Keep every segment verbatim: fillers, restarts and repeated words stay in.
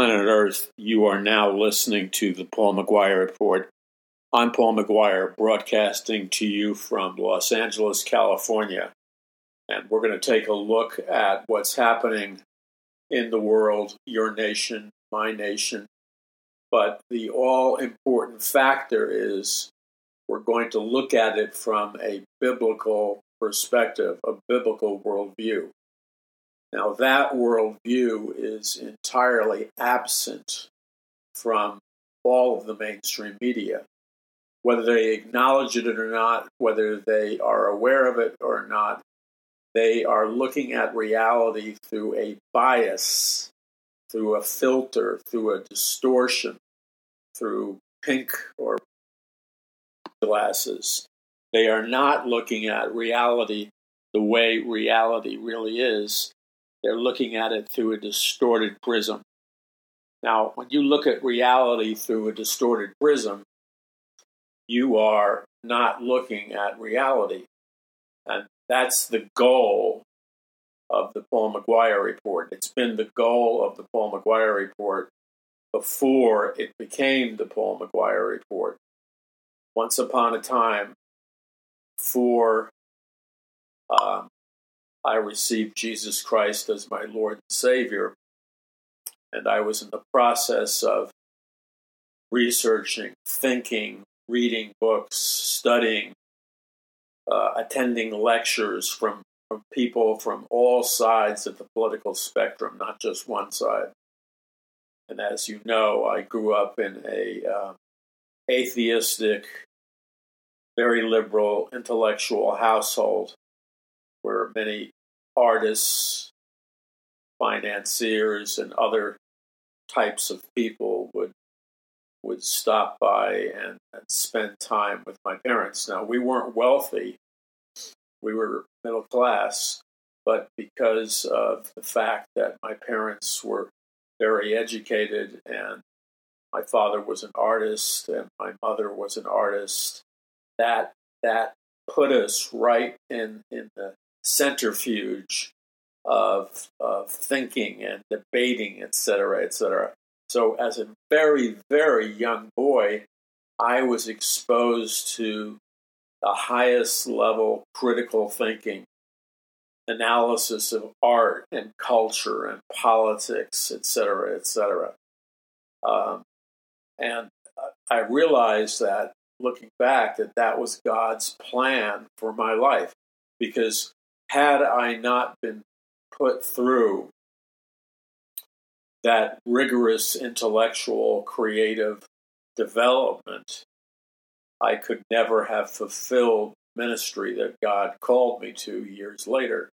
planet Earth. You are now listening to the Paul McGuire Report. I'm Paul McGuire, broadcasting to you from Los Angeles, California. And we're going to take a look at what's happening in the world, your nation, my nation. But the all-important factor is we're going to look at it from a biblical perspective, a biblical worldview. Now, that worldview is entirely absent from all of the mainstream media. Whether they acknowledge it or not, whether they are aware of it or not, they are looking at reality through a bias, through a filter, through a distortion, through pink or glasses. They are not looking at reality the way reality really is. They're looking at it through a distorted prism. Now, when you look at reality through a distorted prism, you are not looking at reality. And that's the goal of the Paul McGuire Report. It's been the goal of the Paul McGuire Report before it became the Paul McGuire Report. Once upon a time, before um, I received Jesus Christ as my Lord and Savior, and I was in the process of researching, thinking, reading books, studying, uh, attending lectures from, from people from all sides of the political spectrum, not just one side. And as you know, I grew up in a uh, atheistic, very liberal, intellectual household where many artists, financiers, and other types of people would would stop by and, and spend time with my parents. Now, we weren't wealthy. We were middle class, but because of the fact that my parents were very educated and my father was an artist and my mother was an artist, that that put us right in, in the centrifuge of, of thinking and debating, et cetera, et cetera. So as a very, very young boy, I was exposed to the highest level critical thinking, analysis of art and culture and politics, et cetera, et cetera. Um, and I realized that, looking back, that that was God's plan for my life. Because had I not been put through that rigorous intellectual, creative development, I could never have fulfilled ministry that God called me to years later.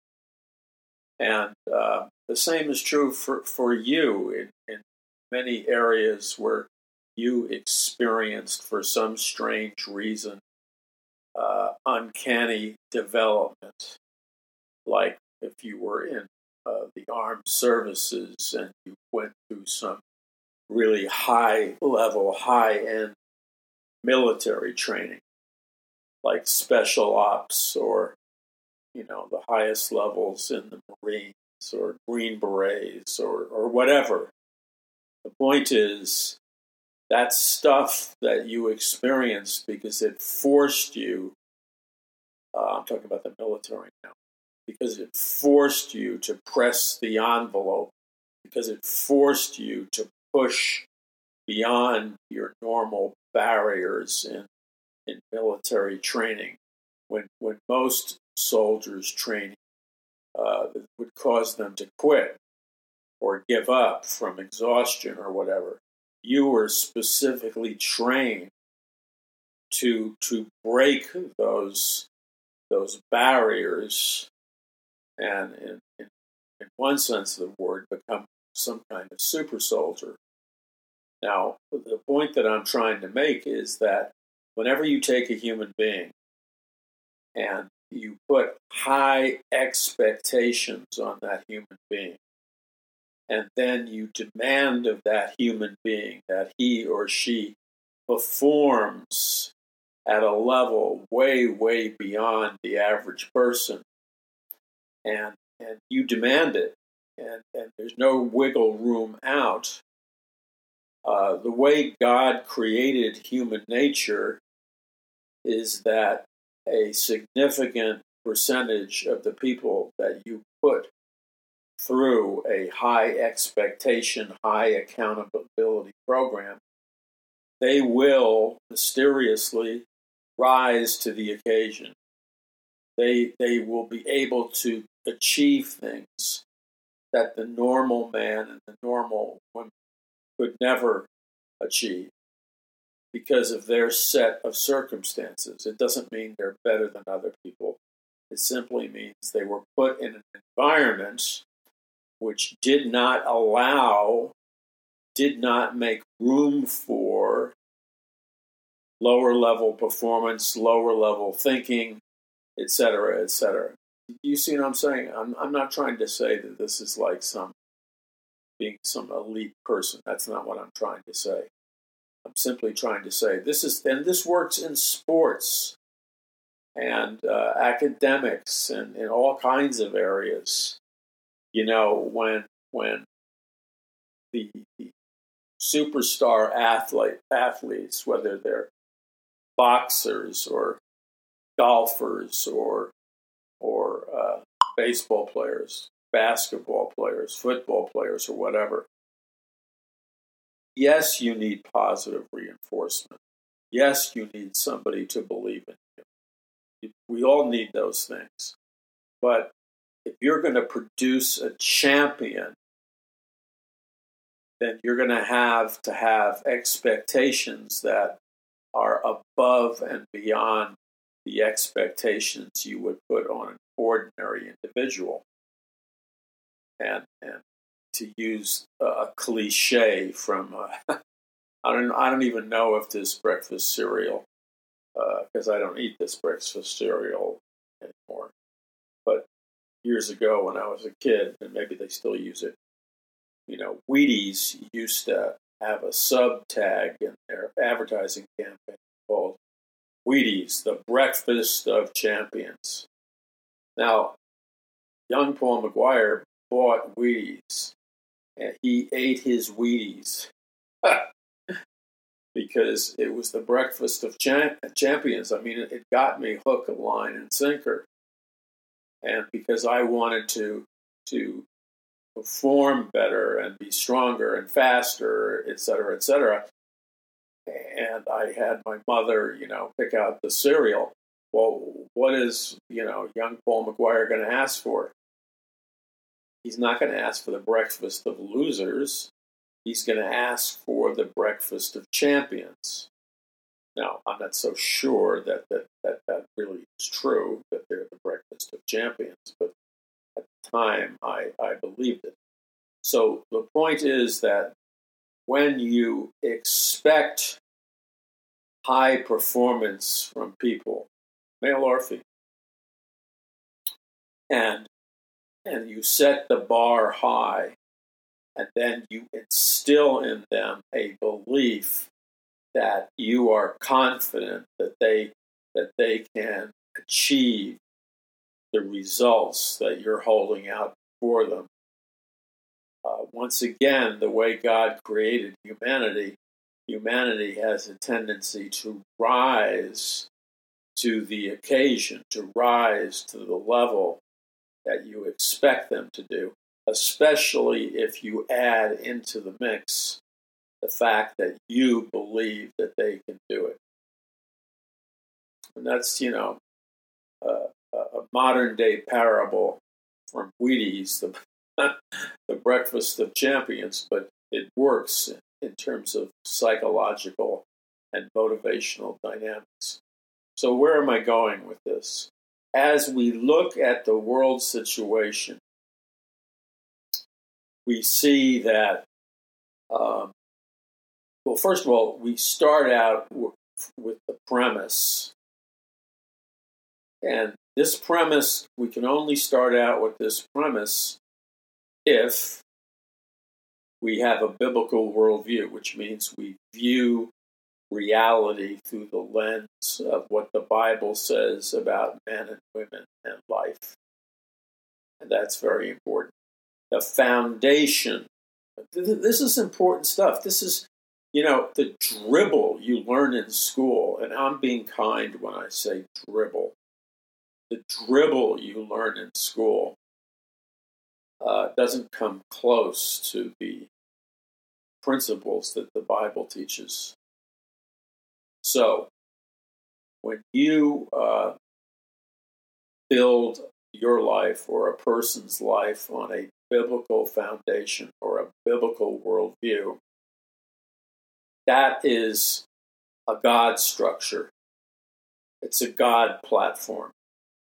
And uh, the same is true for, for you in, in many areas where you experienced, for some strange reason, uh, uncanny development. Like if you were in uh, the armed services and you went through some really high-level, high-end military training, like special ops or, you know, the highest levels in the Marines or Green Berets or, or whatever. The point is, that stuff that you experienced because it forced you, uh, I'm talking about the military now, because it forced you to press the envelope, because it forced you to push beyond your normal barriers in, in military training. When, when most soldiers' training uh, would cause them to quit or give up from exhaustion or whatever, you were specifically trained to to break those those barriers and, in, in, in one sense of the word, become some kind of super soldier. Now, the point that I'm trying to make is that whenever you take a human being and you put high expectations on that human being, and then you demand of that human being that he or she performs at a level way, way beyond the average person, and and you demand it, and, and there's no wiggle room out, Uh, the way God created human nature is that a significant percentage of the people that you put through a high expectation, high accountability program, they will mysteriously rise to the occasion. They, they will be able to achieve things that the normal man and the normal woman could never achieve because of their set of circumstances. It doesn't mean they're better than other people. It simply means they were put in an environment which did not allow, did not make room for lower level performance, lower level thinking, et cetera, et cetera. You see what I'm saying? I'm, I'm not trying to say that this is like some being some elite person. That's not what I'm trying to say. I'm simply trying to say this is, and this works in sports and uh, academics and in all kinds of areas. You know, when when the, the superstar athlete athletes, whether they're boxers or golfers or or uh, baseball players, basketball players, football players, or whatever. Yes, you need positive reinforcement. Yes, you need somebody to believe in you. We all need those things. But if you're going to produce a champion, then you're going to have to have expectations that are above and beyond the expectations you would put on an ordinary individual. And, and to use a cliche from, uh, I don't, I don't even know if this breakfast cereal, because uh, I don't eat this breakfast cereal anymore. But years ago when I was a kid, and maybe they still use it, you know, Wheaties used to have a sub tag in their advertising campaign called Wheaties, the breakfast of champions. Now, young Paul McGuire bought Wheaties, and he ate his Wheaties because it was the breakfast of champ- champions. I mean, it, it got me hook, line, and sinker. And because I wanted to to perform better and be stronger and faster, et cetera, et cetera. And I had my mother, you know, pick out the cereal. Well, what is, you know, young Paul McGuire going to ask for? He's not going to ask for the breakfast of losers. He's going to ask for the breakfast of champions. Now, I'm not so sure that that, that that really is true, that they're the breakfast of champions, but at the time, I, I believed it. So the point is that when you expect high performance from people, male or female, and and you set the bar high, and then you instill in them a belief that you are confident that they that they can achieve the results that you're holding out for them. Uh, once again, the way God created humanity, humanity has a tendency to rise to the occasion, to rise to the level that you expect them to do, especially if you add into the mix the fact that you believe that they can do it. And that's, you know, uh, a modern-day parable from Wheaties, the, the breakfast of champions, but it works in terms of psychological and motivational dynamics. So where am I going with this? As we look at the world situation, we see that, um, well, first of all, we start out w- with the premise. And this premise, we can only start out with this premise if we have a biblical worldview, which means we view reality through the lens of what the Bible says about men and women and life. And that's very important. The foundation, this is important stuff. This is You know, the dribble you learn in school, and I'm being kind when I say dribble, the dribble you learn in school uh, doesn't come close to the principles that the Bible teaches. So, when you uh, build your life or a person's life on a biblical foundation or a biblical worldview, that is a God structure. It's a God platform.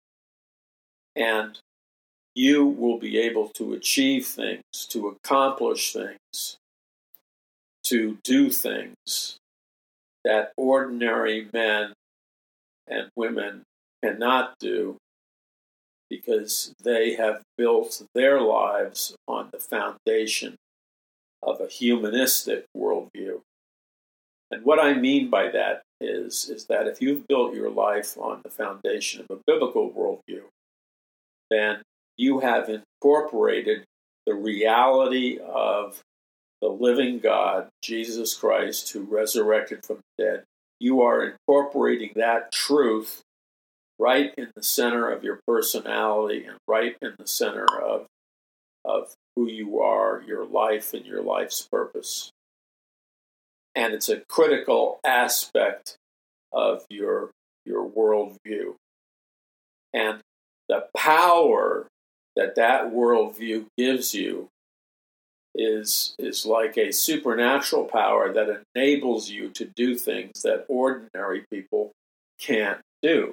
And you will be able to achieve things, to accomplish things, to do things that ordinary men and women cannot do because they have built their lives on the foundation of a humanistic worldview. And what I mean by that is, is that if you've built your life on the foundation of a biblical worldview, then you have incorporated the reality of the living God, Jesus Christ, who resurrected from the dead. You are incorporating that truth right in the center of your personality and right in the center of, of who you are, your life, and your life's purpose. And it's a critical aspect of your, your worldview. And the power that that worldview gives you is, is like a supernatural power that enables you to do things that ordinary people can't do.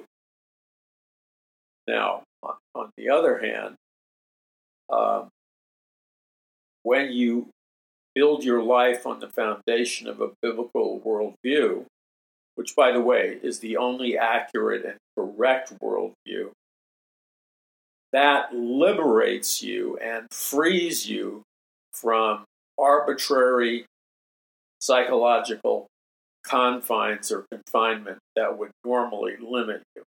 Now, on, on the other hand, um, when you build your life on the foundation of a biblical worldview, which, by the way, is the only accurate and correct worldview, that liberates you and frees you from arbitrary psychological confines or confinement that would normally limit you.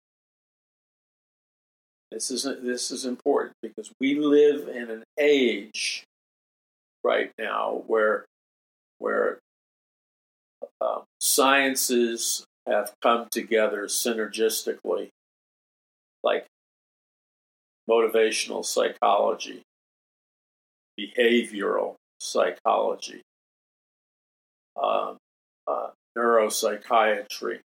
This is, this is important because we live in an age right now where, where uh, sciences have come together synergistically, like motivational psychology, behavioral psychology, um, uh, neuropsychiatry,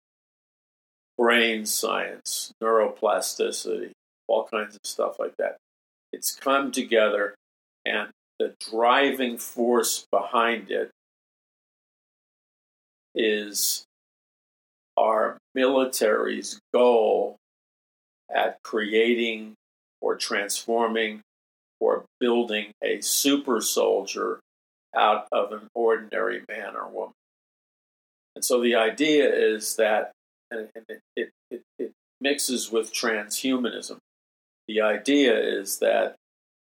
brain science, neuroplasticity, all kinds of stuff like that. It's come together, and the driving force behind it is our military's goal at creating or transforming or building a super soldier out of an ordinary man or woman. And so the idea is that, and it, it, it, it mixes with transhumanism. The idea is that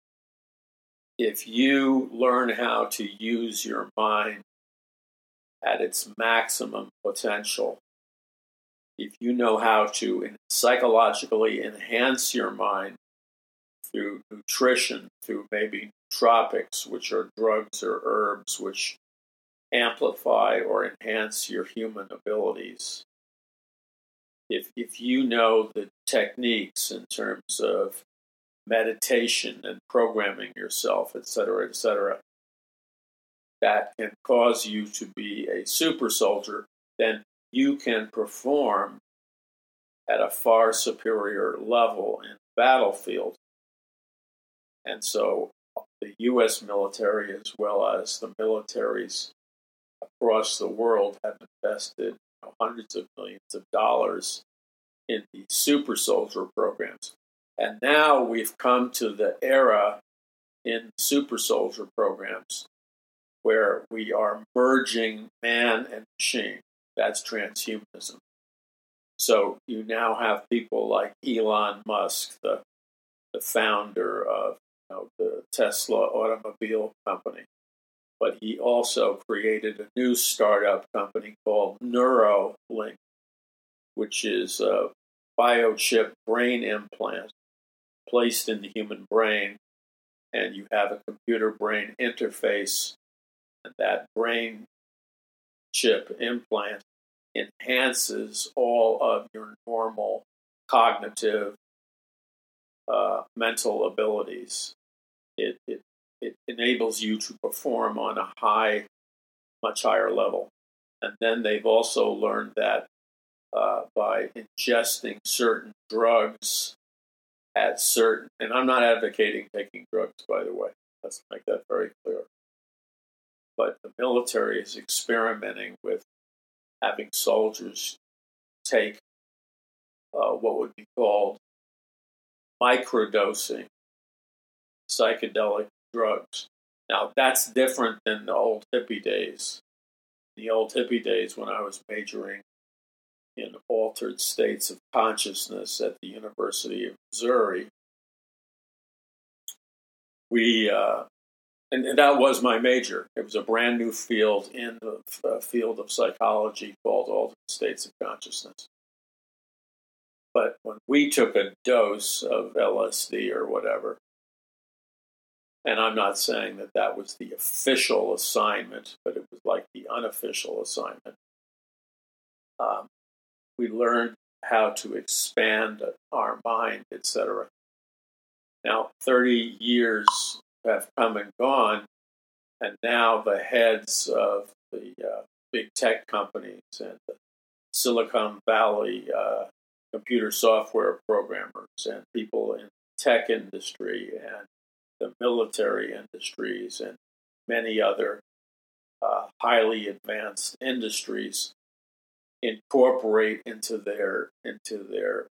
if you learn how to use your mind at its maximum potential, if you know how to psychologically enhance your mind through nutrition, through maybe nootropics, which are drugs or herbs which amplify or enhance your human abilities, if if you know the techniques in terms of meditation and programming yourself, et cetera, et cetera, that can cause you to be a super soldier, then you can perform at a far superior level in the battlefield. And so the U S military, as well as the militaries across the world, have invested, you know, hundreds of millions of dollars in the super soldier programs. And now we've come to the era in super soldier programs where we are merging man and machine. That's transhumanism. So you now have people like Elon Musk, the the founder of, you know, the Tesla automobile company. But he also created a new startup company called Neuralink, which is a biochip brain implant placed in the human brain, and you have a computer-brain interface, and that brain chip implant enhances all of your normal cognitive uh, mental abilities. It, it it enables you to perform on a high, much higher level. And then they've also learned that uh, by ingesting certain drugs at certain, and I'm not advocating taking drugs, by the way. Let's make that very clear. But the military is experimenting with having soldiers take uh, what would be called microdosing psychedelic drugs. Now, that's different than the old hippie days. The old hippie days, when I was majoring in altered states of consciousness at the University of Missouri, we, uh, and, and that was my major. It was a brand new field in the uh, field of psychology called altered states of consciousness. But when we took a dose of L S D or whatever, and I'm not saying that that was the official assignment, but it was like the unofficial assignment. Um, we learned how to expand our mind, et cetera. Now, thirty years have come and gone, and now the heads of the uh, big tech companies and the Silicon Valley uh, computer software programmers and people in the tech industry and the military industries and many other uh, highly advanced industries incorporate into their into their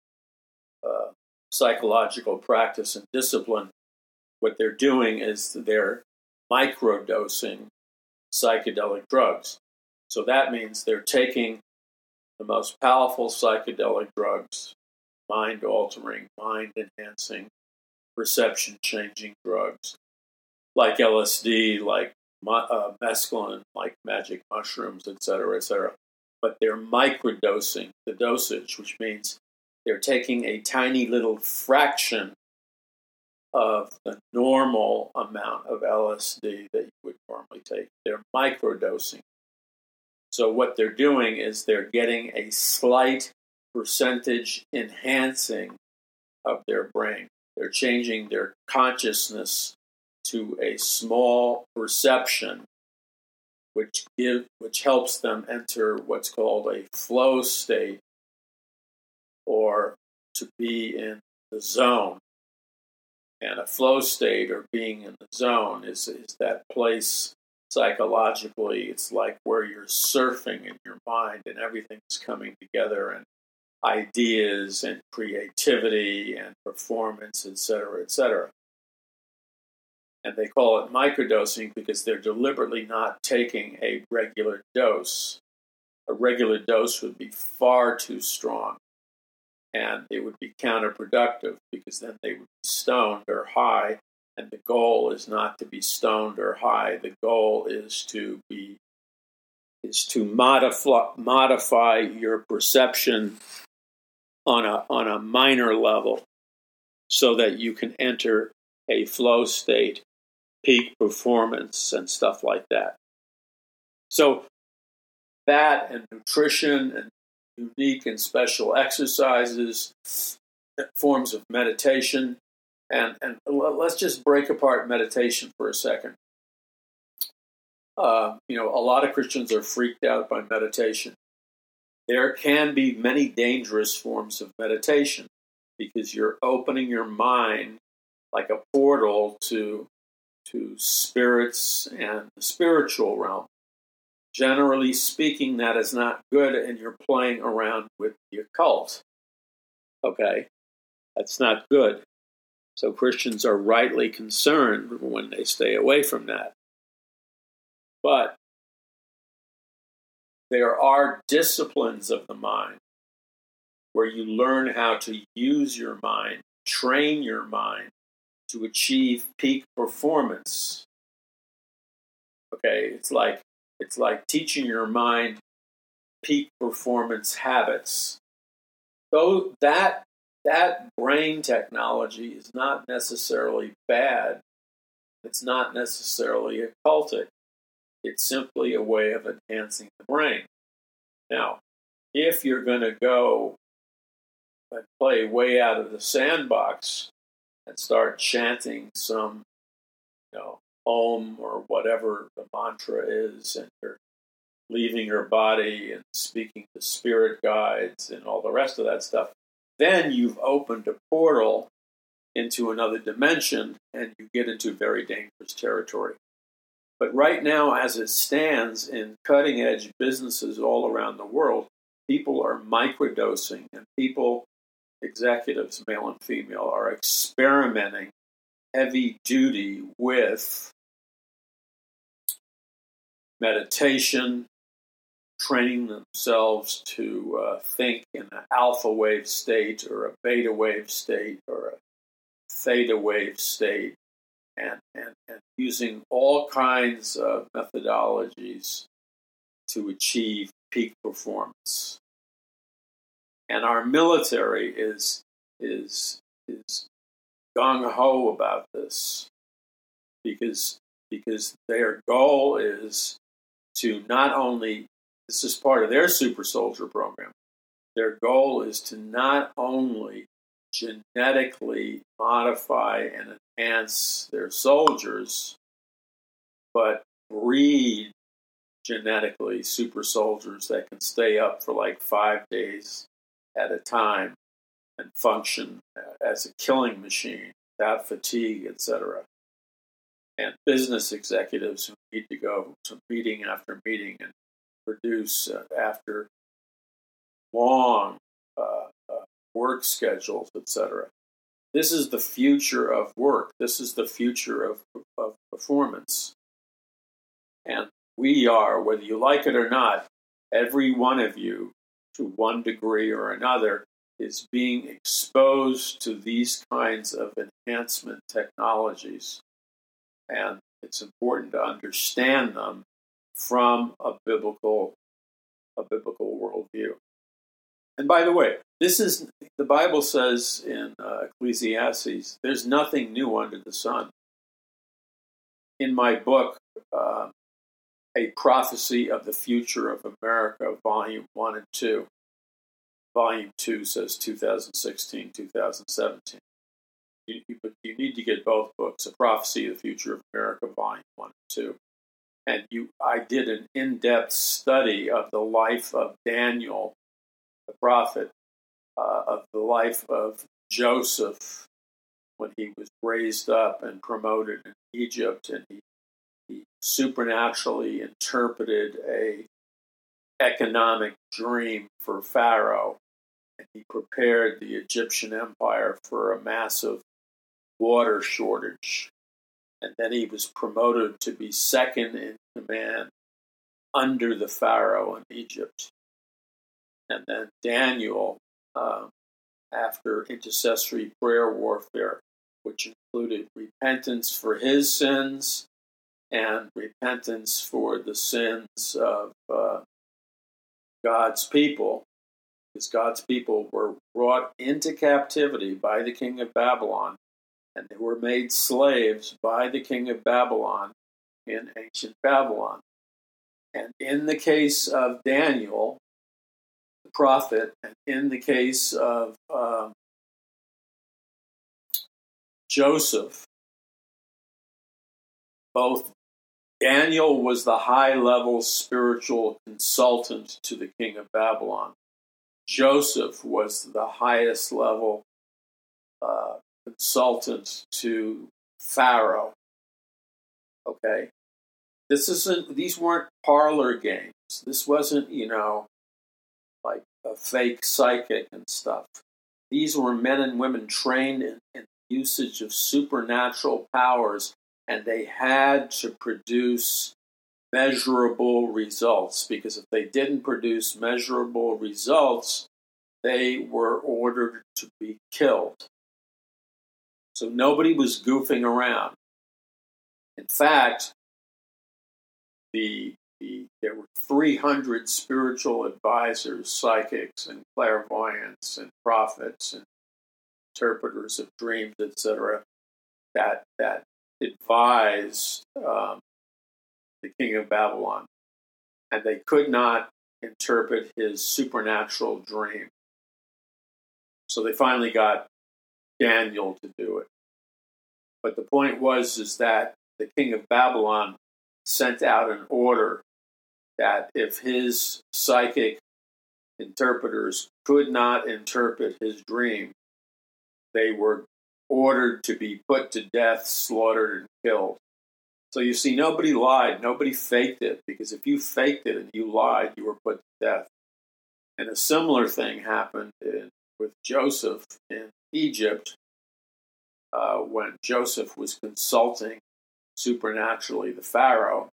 uh, psychological practice and discipline. What they're doing is they're microdosing psychedelic drugs. So that means they're taking the most powerful psychedelic drugs, mind-altering, mind-enhancing, perception-changing drugs, like L S D, like uh, mescaline, like magic mushrooms, et cetera, et cetera. But they're microdosing the dosage, which means they're taking a tiny little fraction of the normal amount of L S D that you would normally take. They're microdosing. So what they're doing is they're getting a slight percentage enhancing of their brain. They're changing their consciousness to a small perception, which give which helps them enter what's called a flow state, or to be in the zone. And a flow state, or being in the zone, is, is that place psychologically. It's like where you're surfing in your mind and everything's coming together, and ideas and creativity and performance, et cetera, et cetera. And they call it microdosing because they're deliberately not taking a regular dose. A regular dose would be far too strong, and it would be counterproductive because then they would be stoned or high, and the goal is not to be stoned or high. The goal is to be is to modify modify your perception on a on a minor level, so that you can enter a flow state, peak performance, and stuff like that. So that and nutrition and unique and special exercises, forms of meditation, and and let's just break apart meditation for a second. Uh, you know, a lot of Christians are freaked out by meditation. There can be many dangerous forms of meditation because you're opening your mind like a portal to to spirits and the spiritual realm. Generally speaking, that is not good, and you're playing around with the occult. Okay? That's not good. So Christians are rightly concerned when they stay away from that. But there are disciplines of the mind where you learn how to use your mind, train your mind to achieve peak performance. Okay, it's like it's like teaching your mind peak performance habits. Though that that brain technology is not necessarily bad. It's not necessarily occultic. It's simply a way of enhancing the brain. Now, if you're going to go and play way out of the sandbox and start chanting some, you know, Om or whatever the mantra is, and you're leaving your body and speaking to spirit guides and all the rest of that stuff, then you've opened a portal into another dimension and you get into very dangerous territory. But right now, as it stands in cutting edge businesses all around the world, people are microdosing, and people, executives, male and female, are experimenting heavy duty with meditation, training themselves to uh, think in an alpha wave state or a beta wave state or a theta wave state, and, and, and using all kinds of methodologies to achieve peak performance. And our military is is is gung-ho about this because because their goal is to not only, this is part of their super soldier program, their goal is to not only genetically modify and enhance their soldiers, but breed genetically super soldiers that can stay up for like five days at a time and function as a killing machine without fatigue, et cetera. And business executives who need to go to meeting after meeting and produce uh, after long uh, uh, work schedules, et cetera. This is the future of work. This is the future of, of performance. And we are, whether you like it or not, every one of you, to one degree or another, is being exposed to these kinds of enhancement technologies. And it's important to understand them from a biblical, a biblical worldview. And by the way, this is, the Bible says in uh, Ecclesiastes, there's nothing new under the sun. In my book, uh, A Prophecy of the Future of America, Volume one and two, Volume two says two thousand sixteen, two thousand seventeen. You, you, but you need to get both books, A Prophecy of the Future of America, Volume one and two. And you, I did an in-depth study of the life of Daniel, the prophet, uh, of the life of Joseph when he was raised up and promoted in Egypt, and he, he supernaturally interpreted a economic dream for Pharaoh, and he prepared the Egyptian empire for a massive water shortage. And then he was promoted to be second in command under the Pharaoh in Egypt. And then Daniel, um, after intercessory prayer warfare, which included repentance for his sins and repentance for the sins of uh, God's people, because God's people were brought into captivity by the king of Babylon, and they were made slaves by the king of Babylon in ancient Babylon. And in the case of Daniel, the prophet, and in the case of uh, Joseph, both Daniel was the high-level spiritual consultant to the king of Babylon. Joseph was the highest level uh, consultant to Pharaoh. Okay? This isn't, these weren't parlor games. This wasn't, you know, like a fake psychic and stuff. These were men and women trained in, in usage of supernatural powers, and they had to produce measurable results, because if they didn't produce measurable results, they were ordered to be killed. So nobody was goofing around. In fact, the, the there were three hundred spiritual advisors, psychics, and clairvoyants, and prophets, and interpreters of dreams, et cetera, that that advised um, the king of Babylon, and they could not interpret his supernatural dream. So they finally got Daniel to do it. But the point was is that the king of Babylon sent out an order that if his psychic interpreters could not interpret his dream, they were ordered to be put to death, slaughtered, and killed. So you see, nobody lied. Nobody faked it, because if you faked it and you lied, you were put to death. And a similar thing happened in, with Joseph in Egypt uh, when Joseph was consulting supernaturally the Pharaoh.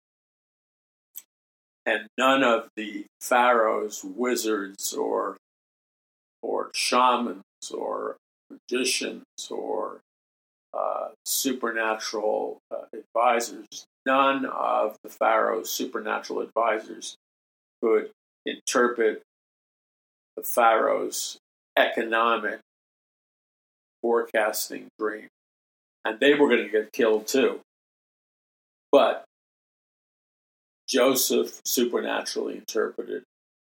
And none of the Pharaoh's wizards or or shamans or magicians or uh, supernatural uh, advisors, none of the Pharaoh's supernatural advisors could interpret the Pharaoh's economic forecasting dream. And they were going to get killed too. But Joseph supernaturally interpreted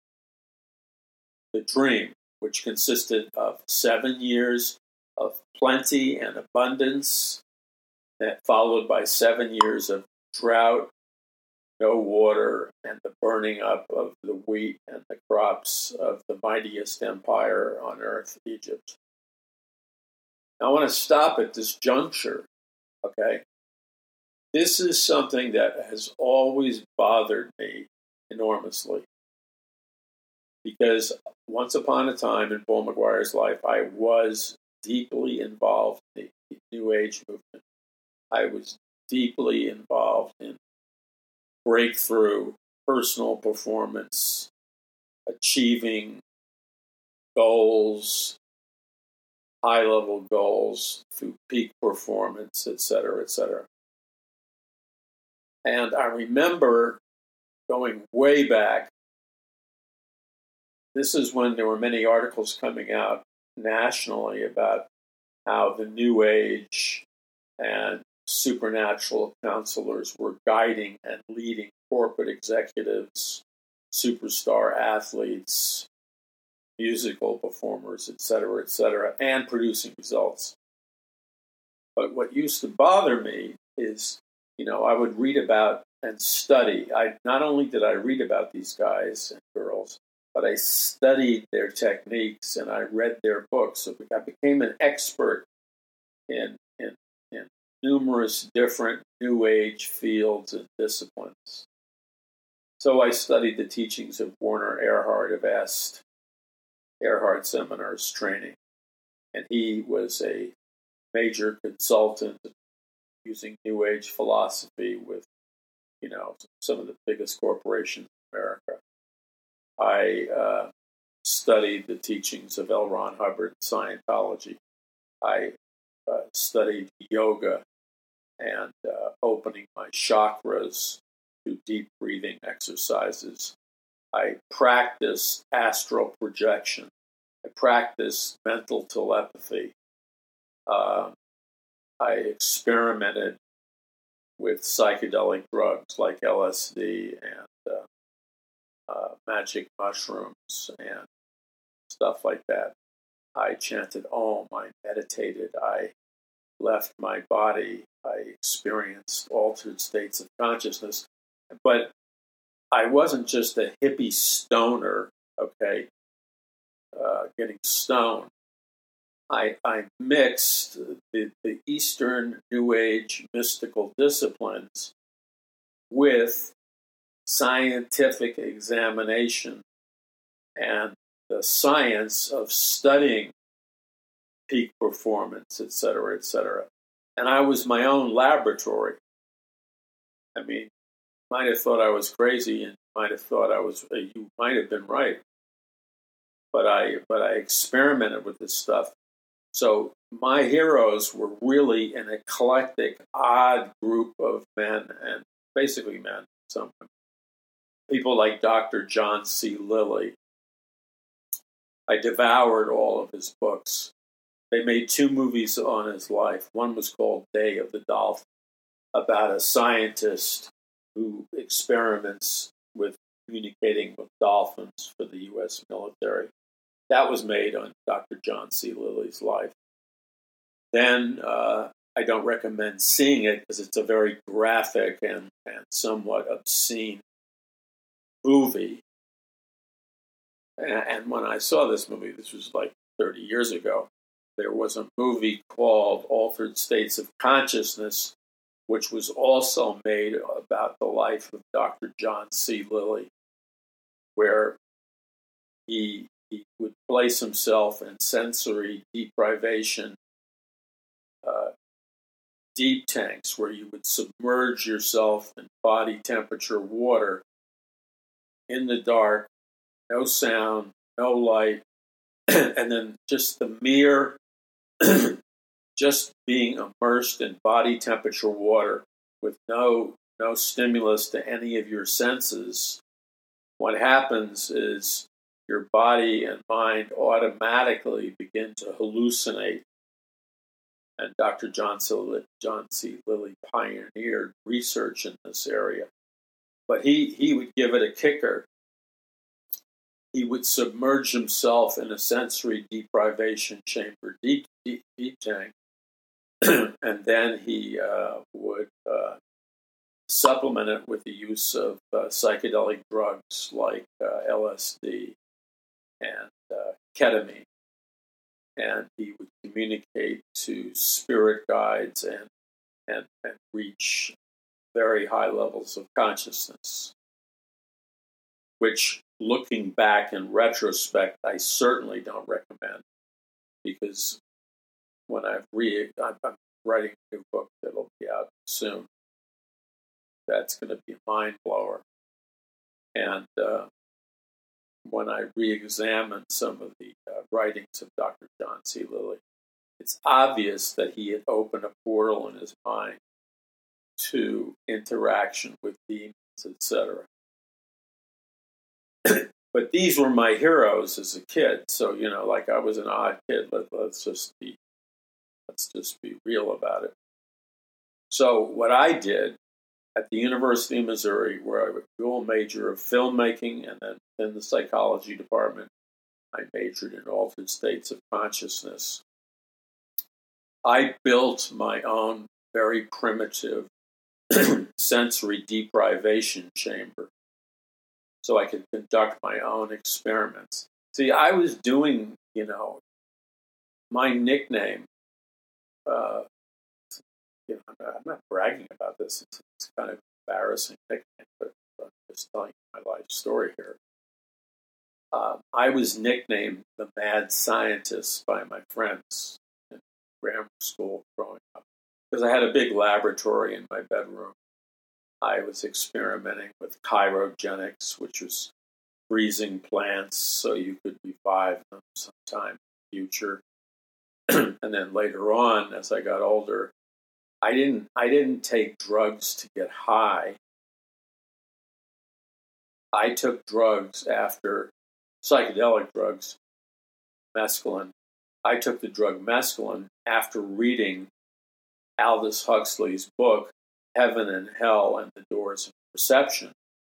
the dream, which consisted of seven years of plenty and abundance, that followed by seven years of drought, no water, and the burning up of the wheat and the crops of the mightiest empire on earth, Egypt. Now, I want to stop at this juncture, okay? This is something that has always bothered me enormously. Because once upon a time in Paul McGuire's life, I was deeply involved in the New Age movement. I was deeply involved in breakthrough, personal performance, achieving goals, high-level goals through peak performance, et cetera, et cetera. And I remember going way back. This is when there were many articles coming out nationally about how the New Age and supernatural counselors were guiding and leading corporate executives, superstar athletes, musical performers, et cetera, et cetera, and producing results. But what used to bother me is, you know, I would read about and study. I not only did I read about these guys and girls, but I studied their techniques and I read their books. So I became an expert in, in, in numerous different New Age fields and disciplines. So I studied the teachings of Werner Erhard of Est, Erhard Seminars training, and he was a major consultant using New Age philosophy with, you know, some of the biggest corporations in America. I uh, studied the teachings of L. Ron Hubbard and Scientology. I uh, studied yoga and uh, opening my chakras through deep breathing exercises. I practiced astral projection. I practiced mental telepathy. Uh, I experimented with psychedelic drugs like L S D and uh, uh, magic mushrooms and stuff like that. I chanted Om. I meditated. I left my body. I experienced altered states of consciousness. But I wasn't just a hippie stoner, okay, uh, getting stoned. I, I mixed the, the Eastern New Age mystical disciplines with scientific examination and the science of studying peak performance, et cetera, et cetera. And I was my own laboratory. I mean, you might have thought I was crazy and might have thought I was, you might have been right. But I, but I experimented with this stuff. So my heroes were really an eclectic, odd group of men, and basically men, some people like Doctor John C. Lilly. I devoured all of his books. They made two movies on his life. One was called Day of the Dolphin, about a scientist who experiments with communicating with dolphins for the U S military. That was made on Doctor John C. Lilly's life. Then uh, I don't recommend seeing it because it's a very graphic and, and somewhat obscene movie. And, and when I saw this movie, this was like thirty years ago, there was a movie called Altered States of Consciousness, which was also made about the life of Doctor John C. Lilly, where he, he would place himself in sensory deprivation uh, deep tanks where you would submerge yourself in body temperature water in the dark, no sound, no light, and then just the mere just being immersed in body temperature water with no no stimulus to any of your senses. What happens is your body and mind automatically begin to hallucinate. And Doctor John C. John C. Lilly pioneered research in this area. But he, he would give it a kicker. He would submerge himself in a sensory deprivation chamber, deep, deep, deep tank, and then he uh, would uh, supplement it with the use of uh, psychedelic drugs like uh, L S D and uh, ketamine. And he would communicate to spirit guides and, and, and reach very high levels of consciousness, which, looking back in retrospect, I certainly don't recommend, because when I've re- I'm writing a new book that'll be out soon, that's going to be a mind blower. And uh, when I re-examine some of the uh, writings of Doctor John C. Lilly, it's obvious that he had opened a portal in his mind to interaction with demons, et cetera. But these were my heroes as a kid, so you know, like I was an odd kid. Let, let's just be, let's just be real about it. So what I did at the University of Missouri, where I was a dual major of filmmaking, and then in the psychology department, I majored in altered states of consciousness. I built my own very primitive sensory deprivation chamber so I could conduct my own experiments. See, I was doing, you know, my nickname, uh, you know, I'm not, I'm not bragging about this. It's, it's kind of embarrassing nickname, but I'm just telling you my life story here. Um, I was nicknamed the Mad Scientist by my friends in grammar school growing up because I had a big laboratory in my bedroom. I was experimenting with chirogenics, which was freezing plants so you could revive them sometime in the future. And then later on, as I got older, I didn't I didn't take drugs to get high. I took drugs after psychedelic drugs, mescaline. I took the drug mescaline after reading Aldous Huxley's book, Heaven and Hell and the Doors of Perception.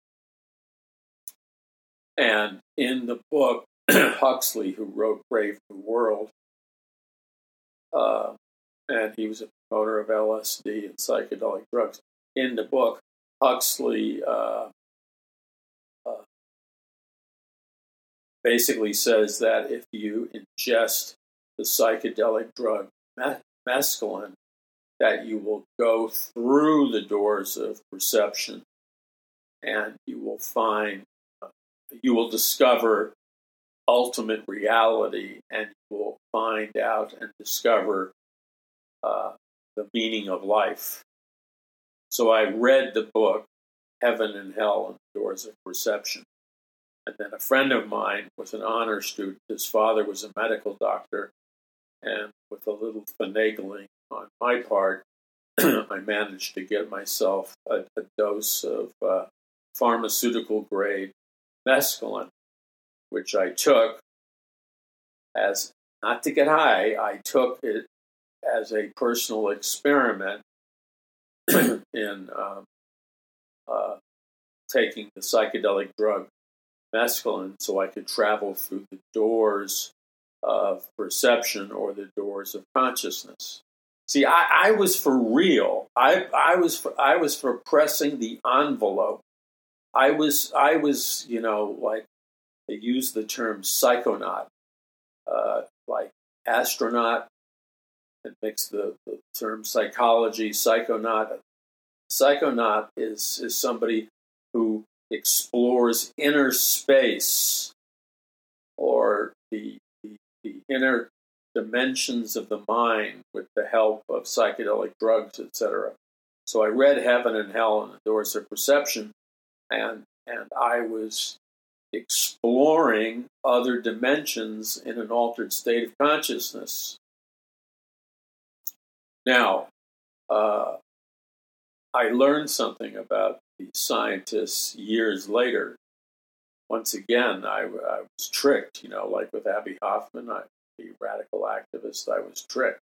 And in the book, Huxley, who wrote Brave New World, uh, and he was a promoter of L S D and psychedelic drugs. In the book, Huxley uh, uh, basically says that if you ingest the psychedelic drug mescaline, that you will go through the doors of perception and you will find, uh, you will discover ultimate reality, and you will find out and discover uh, the meaning of life. So I read the book, Heaven and Hell and the Doors of Perception. And then a friend of mine was an honor student. His father was a medical doctor. And with a little finagling on my part, I managed to get myself a, a dose of uh, pharmaceutical-grade mescaline, which I took as, not to get high, I took it as a personal experiment in um, uh, taking the psychedelic drug mescaline so I could travel through the doors of perception or the doors of consciousness. See, I, I was for real. I, I was for, I was for pressing the envelope. I was I was you know like they use the term psychonaut, uh, like astronaut, and mix the, the term psychology, psychonaut. Psychonaut is is somebody who explores inner space or the, the, the inner dimensions of the mind with the help of psychedelic drugs, et cetera. So I read Heaven and Hell and the Doors of Perception, and and I was exploring other dimensions in an altered state of consciousness. Now, uh, I learned something about these scientists years later. Once again, I, I was tricked, you know, like with Abbie Hoffman, I, the radical activist, I was tricked.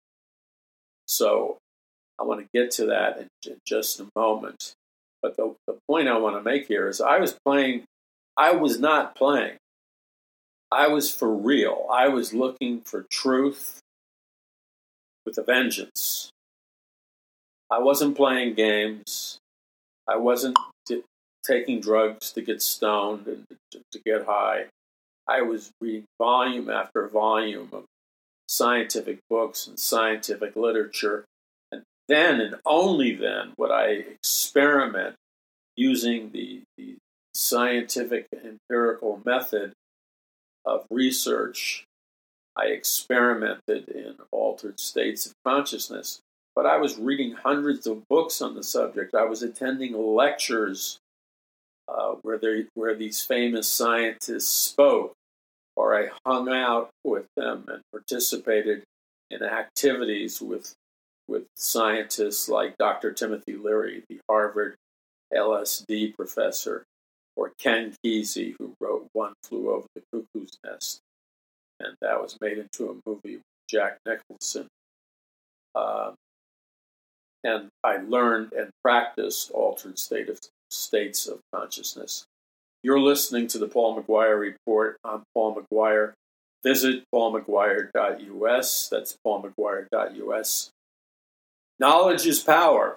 So I want to get to that in, in just a moment. But the, the point I want to make here is I was playing, I was not playing. I was for real. I was looking for truth with a vengeance. I wasn't playing games. I wasn't t- taking drugs to get stoned and to, to get high. I was reading volume after volume of scientific books and scientific literature. And then and only then would I experiment using the, the scientific empirical method of research. I experimented in altered states of consciousness. But I was reading hundreds of books on the subject. I was attending lectures uh, where they, where these famous scientists spoke, or I hung out with them and participated in activities with with scientists like Doctor Timothy Leary, the Harvard L S D professor, or Ken Kesey, who wrote One Flew Over the Cuckoo's Nest, and that was made into a movie with Jack Nicholson. Um, And I learned and practiced altered state of, states of consciousness. You're listening to the Paul McGuire Report. I'm Paul McGuire. Visit paul mcguire dot u s. That's paul mcguire dot u s. Knowledge is power.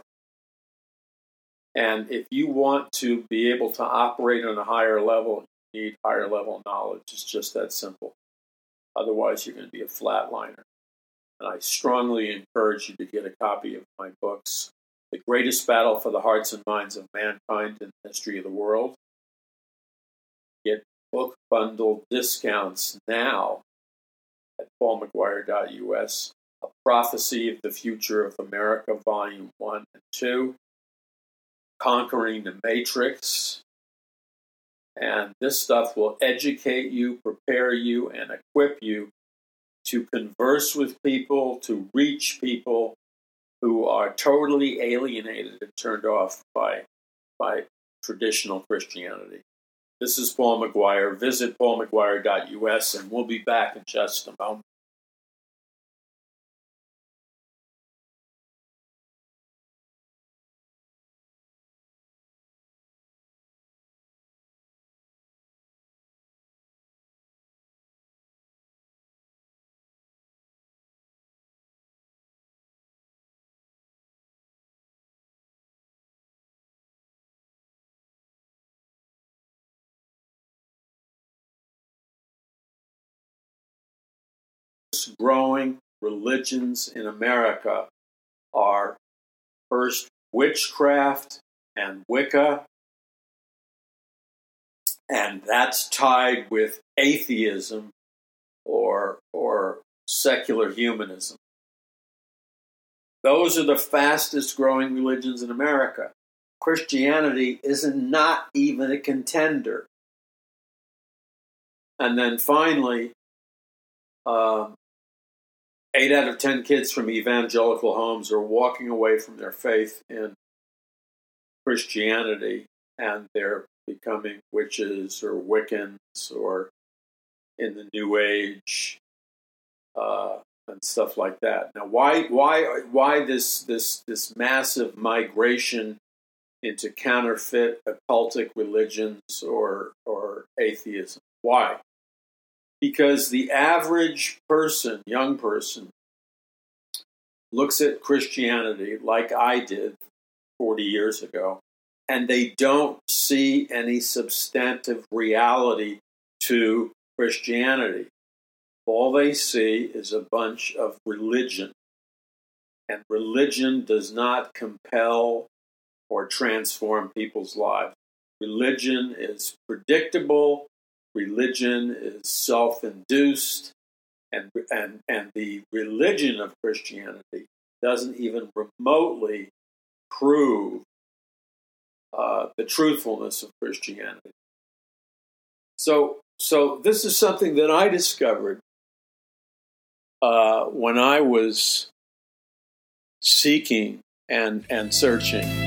And if you want to be able to operate on a higher level, you need higher level knowledge. It's just that simple. Otherwise, you're going to be a flatliner. And I strongly encourage you to get a copy of my books, The Greatest Battle for the Hearts and Minds of Mankind in the History of the World. Get book bundle discounts now at paul mcguire dot u s. A Prophecy of the Future of America, Volume one and two. Conquering the Matrix. And this stuff will educate you, prepare you, and equip you to converse with people, to reach people who are totally alienated and turned off by, by traditional Christianity. This is Paul McGuire. Visit paul mcguire dot u s, and we'll be back in just a moment. Growing religions in America are first witchcraft and Wicca, and that's tied with atheism or or secular humanism. Those are the fastest growing religions in America. Christianity is not even a contender. And then finally, uh, eight out of ten kids from evangelical homes are walking away from their faith in Christianity, and they're becoming witches or Wiccans or in the New Age uh, and stuff like that. Now, why, why, why this this this massive migration into counterfeit occultic religions or or atheism. Why? Because the average person, young person, looks at Christianity like I did forty years ago, and they don't see any substantive reality to Christianity. All they see is a bunch of religion, and religion does not compel or transform people's lives. Religion is predictable. Religion is self-induced. And, and, and the religion of Christianity doesn't even remotely prove uh, the truthfulness of Christianity. So, so this is something that I discovered uh, when I was seeking and, and searching.